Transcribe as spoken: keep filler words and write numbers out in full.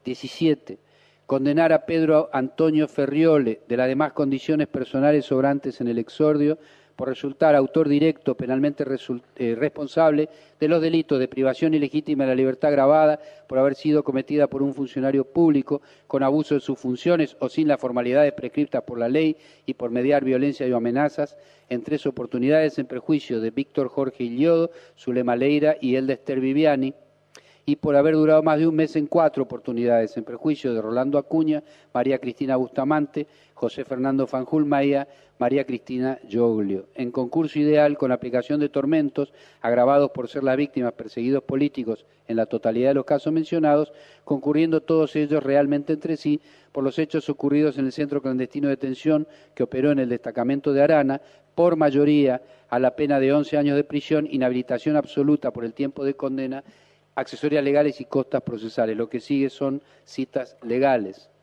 diecisiete. Condenar a Pedro Antonio Ferriole, de las demás condiciones personales sobrantes en el exordio, por resultar autor directo penalmente eh, responsable de los delitos de privación ilegítima de la libertad agravada por haber sido cometida por un funcionario público con abuso de sus funciones o sin las formalidades prescriptas por la ley y por mediar violencia y amenazas en tres oportunidades en perjuicio de Víctor Jorge Illiodo, Zulema Leira y Elda Esther Viviani, y por haber durado más de un mes en cuatro oportunidades en perjuicio de Rolando Acuña, María Cristina Bustamante, José Fernando Fanjul Maía, María Cristina Gioglio, en concurso ideal con aplicación de tormentos agravados por ser las víctimas perseguidos políticos en la totalidad de los casos mencionados, concurriendo todos ellos realmente entre sí por los hechos ocurridos en el centro clandestino de detención que operó en el destacamento de Arana, por mayoría a la pena de once años de prisión, inhabilitación absoluta por el tiempo de condena, accesorias legales y costas procesales. Lo que sigue son citas legales.